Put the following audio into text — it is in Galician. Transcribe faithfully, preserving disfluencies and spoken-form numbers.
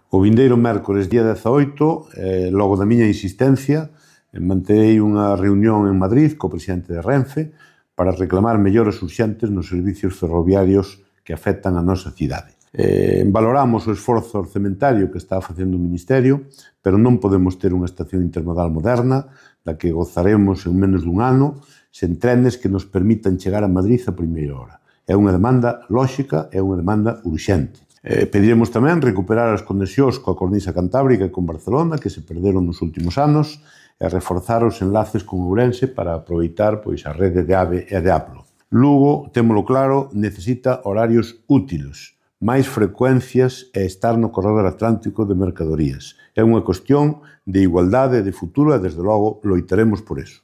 O vindeiro mércores, día dezaoito, eh, logo da miña insistencia, manterei unha reunión en Madrid co presidente de Renfe para reclamar mellores urxentes nos servicios ferroviarios que afectan a nosa cidade. Eh, valoramos o esforzo orzamentario que está facendo o Ministerio, pero non podemos ter unha estación intermodal moderna da que gozaremos en menos dun ano sen trenes que nos permitan chegar a Madrid a primeira hora. É unha demanda lóxica, é unha demanda urxente. Eh, pediremos tamén recuperar as conexións coa cornisa cantábrica e con Barcelona, que se perderon nos últimos anos, e reforzar os enlaces con Ourense para aproveitar pois, a rede de AVE e de Aplo. Lugo, témolo claro, necesita horarios útiles, máis frecuencias e estar no corredor atlántico de mercadorías. É unha cuestión de igualdade de futuro e, desde logo, loitaremos por eso.